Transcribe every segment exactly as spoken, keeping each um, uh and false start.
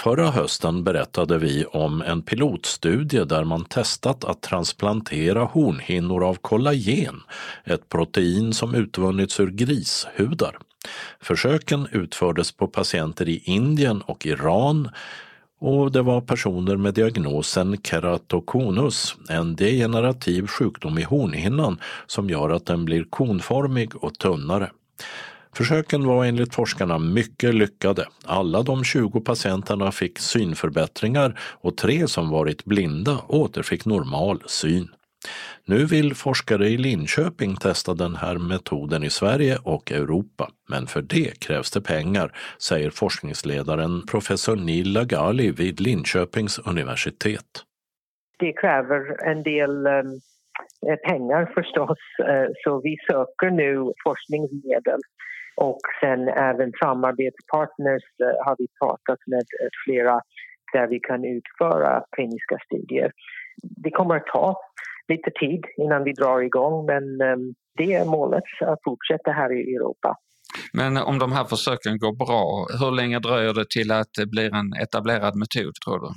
Förra hösten berättade vi om en pilotstudie där man testat att transplantera hornhinnor av kollagen, ett protein som utvunnits ur grishudar. Försöken utfördes på patienter i Indien och Iran och det var personer med diagnosen keratokonus, en degenerativ sjukdom i hornhinnan som gör att den blir konformig och tunnare. Försöken var enligt forskarna mycket lyckade. Alla de tjugo patienterna fick synförbättringar och tre som varit blinda återfick normal syn. Nu vill forskare i Linköping testa den här metoden i Sverige och Europa. Men för det krävs det pengar, säger forskningsledaren professor Neil Lagali vid Linköpings universitet. Det kräver en del um, pengar förstås, uh, så vi söker nu forskningsmedel. Och sen även samarbetspartners uh, har vi pratat med uh, flera där vi kan utföra kliniska studier. Det kommer att ta lite tid innan vi drar igång, men um, det är målet att fortsätta här i Europa. Men om de här försöken går bra, hur länge dröjer det till att det blir en etablerad metod, tror du?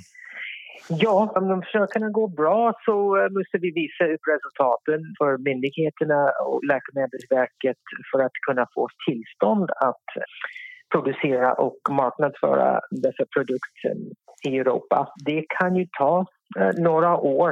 Ja, om de försöken går bra så måste vi visa upp resultaten för myndigheterna och Läkemedelsverket för att kunna få tillstånd att producera och marknadsföra dessa produkter i Europa. Det kan ju ta några år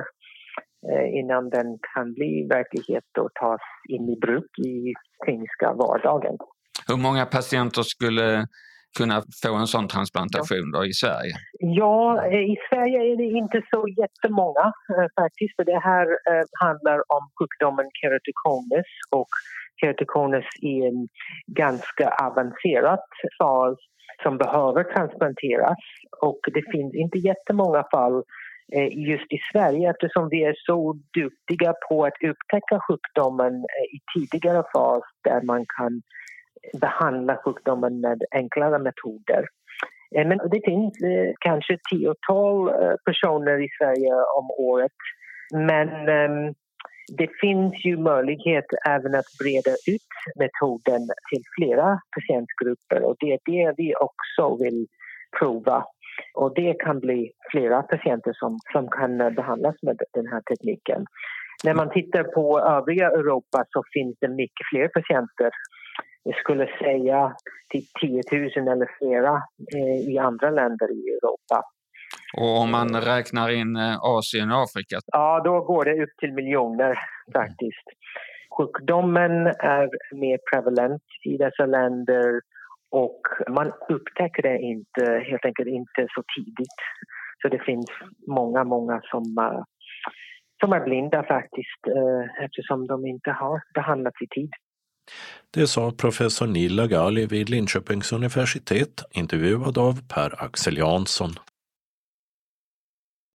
innan den kan bli verklighet och tas in i bruk i kliniska vardagen. Hur många patienter skulle kunna få en sån transplantation då i Sverige? Ja, i Sverige är det inte så jättemånga faktiskt. För det här handlar om sjukdomen keratokonus och keratokonus är en ganska avancerad fas som behöver transplanteras. Och det finns inte jättemånga fall just i Sverige eftersom vi är så duktiga på att upptäcka sjukdomen i tidigare fas där man kan behandla sjukdomen med enklare metoder. Men det finns kanske tiotal personer i Sverige om året. Men det finns ju möjlighet även att breda ut metoden till flera patientgrupper. Och det är det vi också vill prova. Och det kan bli flera patienter som, som kan behandlas med den här tekniken. När man tittar på övriga Europa så finns det mycket fler patienter. Jag skulle säga till tio tusen eller flera eh, i andra länder i Europa. Och om man räknar in Asien och Afrika? Ja, då går det upp till miljoner faktiskt. Sjukdomen är mer prevalent i dessa länder och man upptäcker det inte, helt enkelt inte så tidigt. Så det finns många, många som, uh, som är blinda faktiskt uh, eftersom de inte har behandlats i tid. Det sa professor Neil Lagali vid Linköpings universitet, intervjuad av Per Axel Jansson.